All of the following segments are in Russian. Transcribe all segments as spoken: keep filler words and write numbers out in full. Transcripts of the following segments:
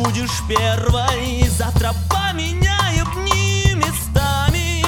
будешь первой, завтра поменяем дни местами.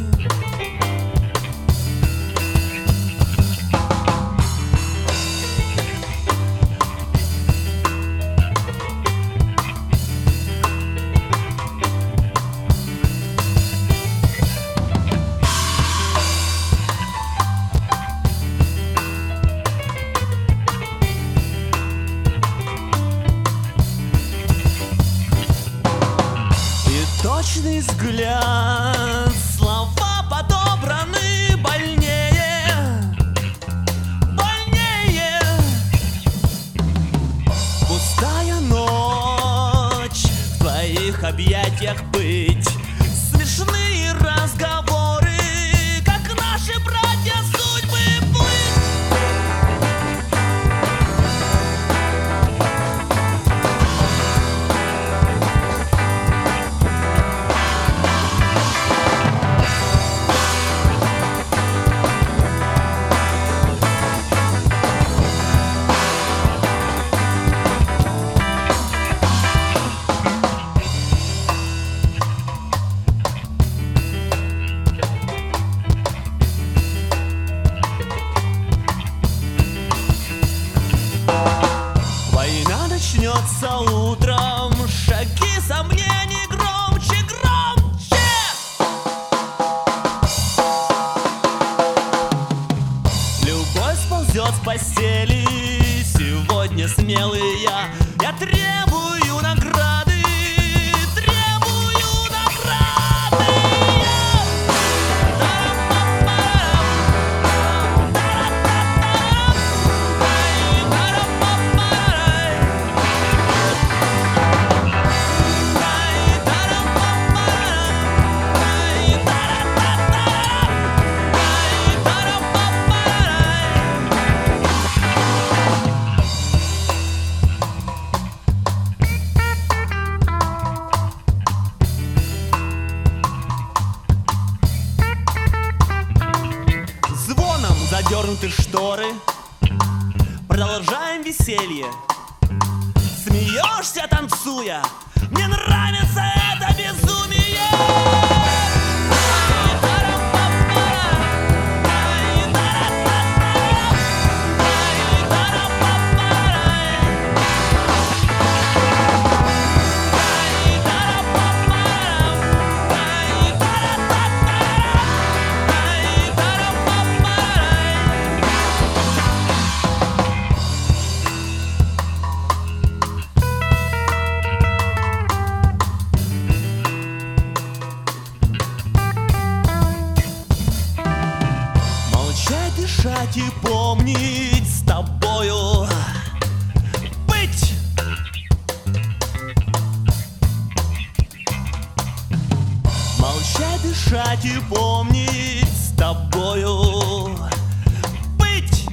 Точный взгляд, слова подобраны больнее, больнее. Пустая ночь, в твоих объятиях быть, смешные разговоры, как наши братья судьбы плыть. Начнется утром, шаги сомнений громче, громче. Любовь сползет с постели, сегодня смелый я. Я требую награды, требую награды. Задернуты шторы, продолжаем веселье. Смеешься, танцуя, мне нравится это безумие. Дышать и помнить, с тобою быть. Молчать, дышать и помнить, с тобою быть.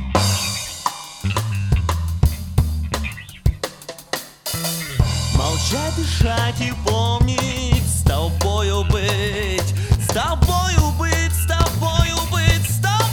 Молчать, дышать и помнить, с тобою быть. С тобою быть, с тобою быть, с тобою.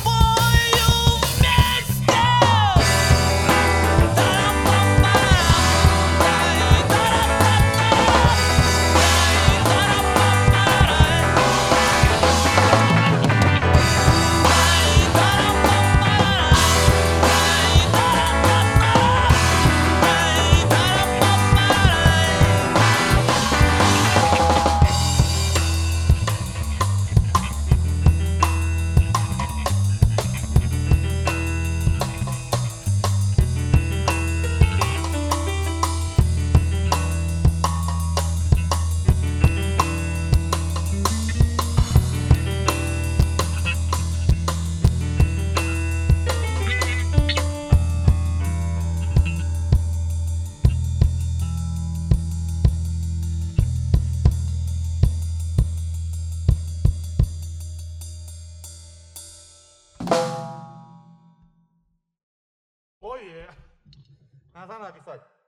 Ой, надо написать.